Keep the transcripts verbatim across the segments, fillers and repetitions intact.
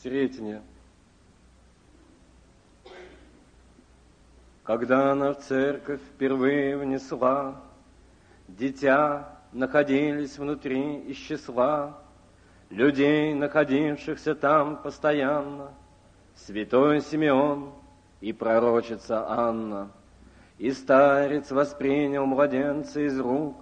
Сретение. Когда она в церковь впервые внесла, дитя находились внутри из числа людей, находившихся там постоянно, святой Симеон и пророчица Анна. И старец воспринял младенца из рук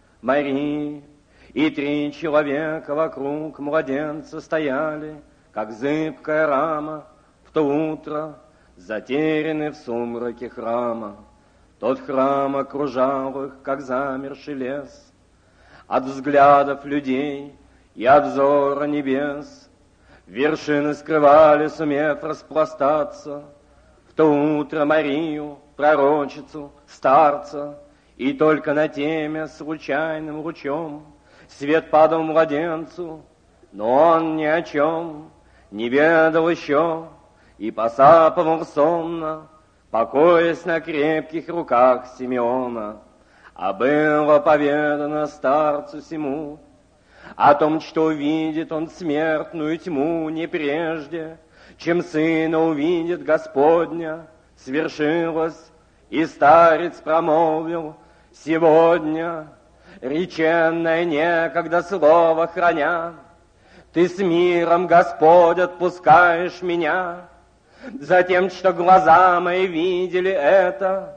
Марии, и три человека вокруг младенца стояли, как зыбкая рама в то утро, затеряны в сумраке храма. Тот храм окружал их, как замерший лес, от взглядов людей и от взора небес. Вершины скрывали, сумев распластаться, в то утро Марию, пророчицу, старца, и только на теме случайным лучом свет падал младенцу, но он ни о чем не ведал еще и посапывал сонно, покоясь на крепких руках Симеона. А было поведано старцу сему о том, что увидит он смертную тьму не прежде, чем сына увидит Господня. Свершилось, и старец промолвил: сегодня, реченное некогда слово храня, ты с миром, Господь, отпускаешь меня. Затем, что глаза мои видели это,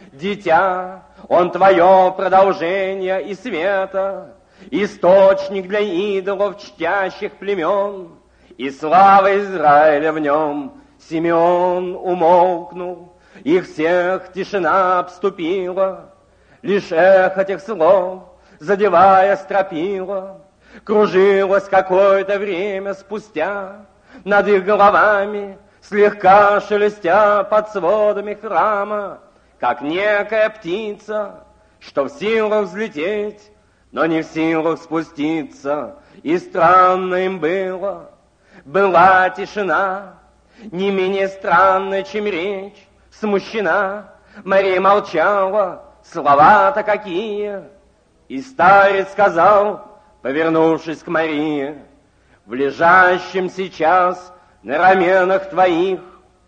дитя, он твое продолжение и света, источник для идолов чтящих племен, и слава Израиля в нем. Симеон умолкнул, их всех тишина обступила, лишь эхо тех слов, задевая стропила, кружилось какое-то время спустя над их головами, слегка шелестя под сводами храма, как некая птица, что в силах взлететь, но не в силах спуститься. И странно им было, была тишина, не менее странная, чем речь, смущена. Мария молчала, слова-то какие. И старец сказал, повернувшись к Марии: в лежащем сейчас на раменах твоих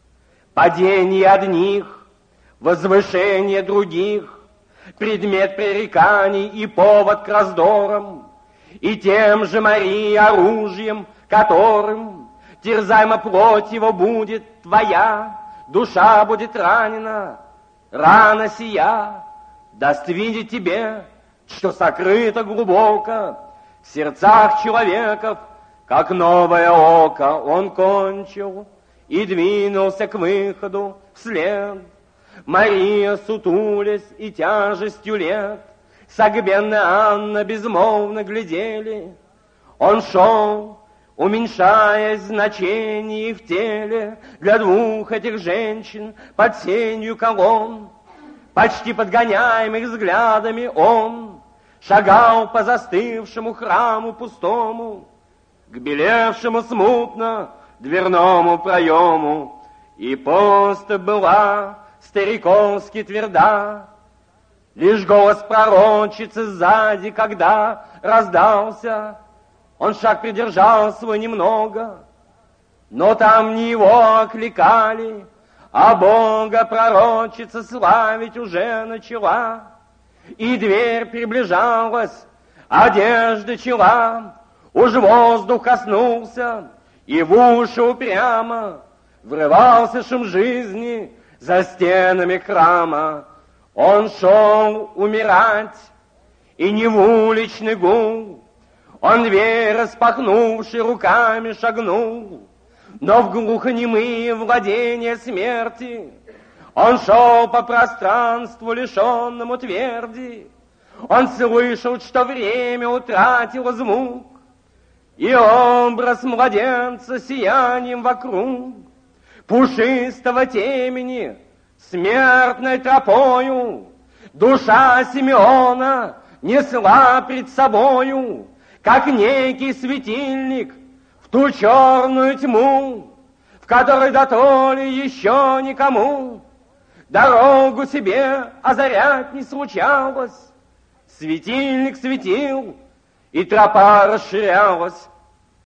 падение одних, возвышение других, предмет пререканий и повод к раздорам, и тем же, Мария, оружием, которым терзаема плоть его будет твоя, душа будет ранена, рана сия даст видеть тебе, что сокрыто глубоко в сердцах человеков, как новое око. Он кончил и двинулся к выходу вслед. Мария, сутулясь и тяжестью лет, согбенная Анна безмолвно глядели. Он шел, уменьшаясь в значении в теле для двух этих женщин под сенью колонн. Почти подгоняемых взглядами он шагал по застывшему храму пустому, к белевшему смутно дверному проему. И пост была стариковски тверда, лишь голос пророчицы сзади, когда раздался, он шаг придержал свой немного, но там не его окликали, а Бога пророчица славить уже начала. И дверь приближалась, одежды чела, уж воздух коснулся, и в уши упрямо врывался шум жизни за стенами храма. Он шел умирать, и не в уличный гул, он дверь распахнувши руками шагнул, но в глухонемые владения смерти он шел по пространству, лишенному тверди. Он слышал, что время утратило звук, и образ младенца сиянием вокруг, пушистого темени, смертной тропою, душа Симеона несла пред собою, как некий светильник, в ту черную тьму, в которой дотоле еще никому дорогу себе озарять не случалось. Светильник светил, и тропа расширялась,